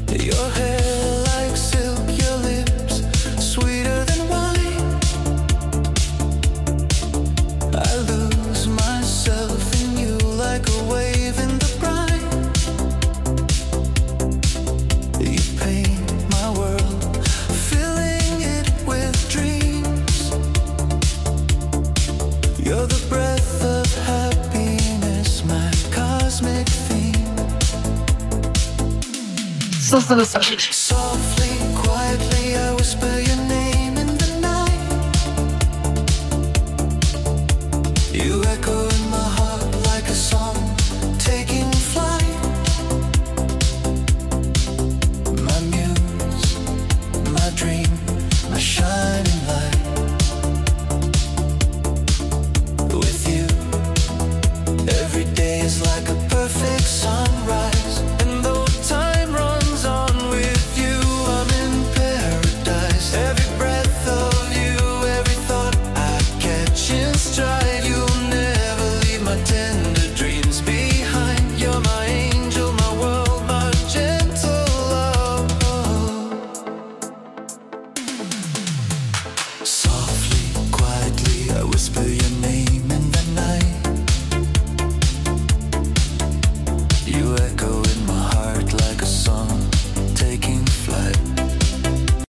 Your hair like silk, your lips sweeter than wine. I lose myself in you like a wave in the brine. You paint my world, filling it with dreams. You're the breath of happiness, my cosmic theme. Softly, quietly, I whisper